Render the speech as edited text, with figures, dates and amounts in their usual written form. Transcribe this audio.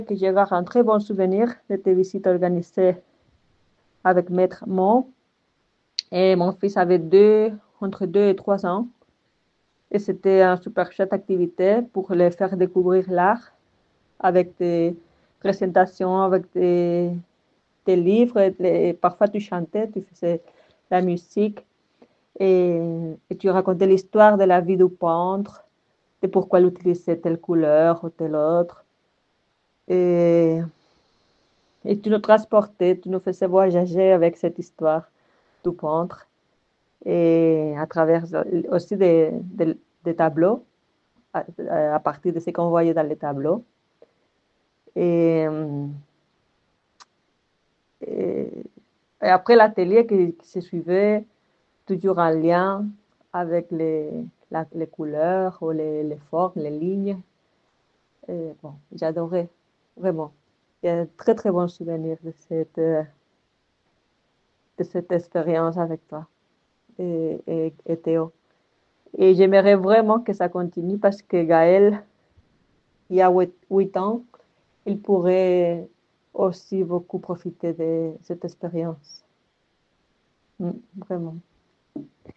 que j'ai un très bon souvenir de tes visites organisées avec Maître Mo. Et mon fils avait entre 2 et 3 ans. Et c'était une super chouette activité pour les faire découvrir l'art avec des présentations, avec des livres. Et parfois, tu chantais, tu faisais la musique et tu racontais l'histoire de la vie du peintre, de pourquoi il utilisait telle couleur ou telle autre. Et, et tu nous transportais, tu nous faisais voyager avec cette histoire du peintre et à travers aussi des tableaux, à partir de ce qu'on voyait dans les tableaux. Et, et, et après l'atelier qui se suivait, toujours en lien avec les couleurs ou les formes, les lignes. Et bon, j'adorais, vraiment. Il y a un très très bon souvenir de cette expérience avec toi et Théo. Et j'aimerais vraiment que ça continue parce que Gaël, il y a 8 ans, il pourrait aussi beaucoup profiter de cette expérience. Vraiment.